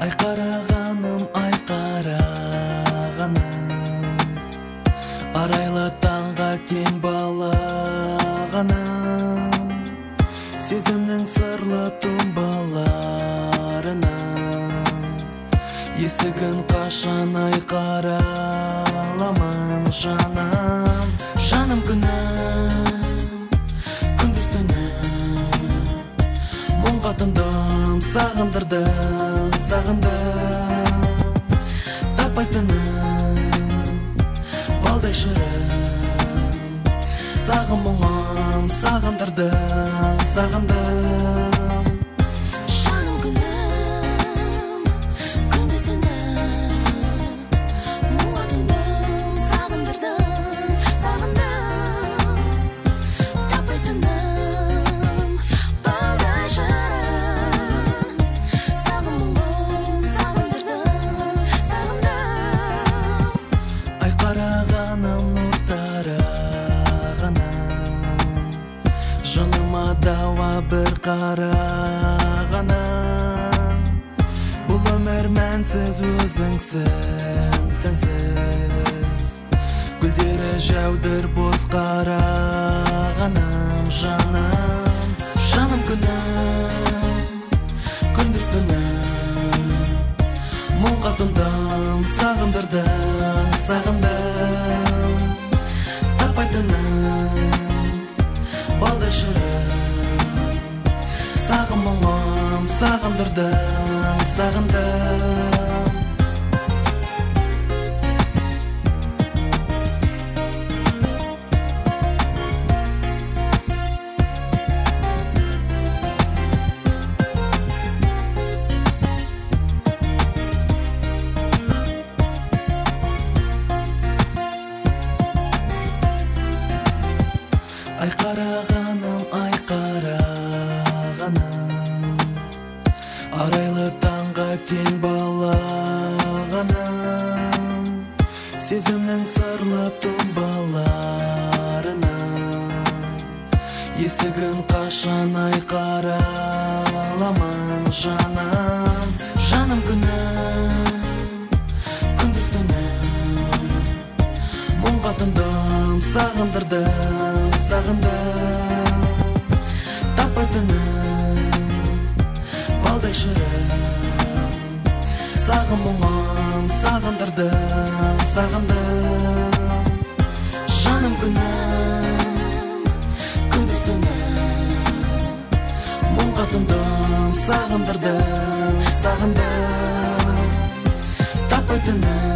Ай қарағаным, ай қарағаным, арайлы таңға тең балағаным, сезімнің сырлы тұнбаларының есігін қашан ай қараламын. Жаным, жаным күнім, күндіз түнім, мұңға тұндым, сағындырдым, сағындым, таппайтыным, балдай шырым, сағым мұңым, сағындырдым, сағындым. Жаным күнім, күндіз түнім, мұңға тұндым, сағындырдым, сағындым, таппайтыным, балдай шырым, сағым мұңым, сағындырдым, сағындым. Ай қарағаным, нұр тарағаным, жаныма дауа бір қарағаным, бұл өмір мәнсіз өзіңсің, сенсіз гүлдері жәудір боз қарағаным. Жаным, жаным күнім, күндіз түнім, мұңға тұндым, сағындырдым, сағындым, таппайтыным, балдай шырым, сағым мұңым, сағындырдым, сағындым. Ай қарағаным, ай қарағаным, арайлы таңға тең балағаным, сезімнің сырлы тұнбаларының есігін қашан ай қараламын. Жаным, жаным күнім, күндіз түнім, мұңға тұндым, сағындырдым, сағындым, таппайтыным, балдай шырым, сағым мұңым, сағындырдым, сағындым. Жаным күнім, күндіз түнім, мұңға тұндым, сағындырдым, сағындым, таппайтыным,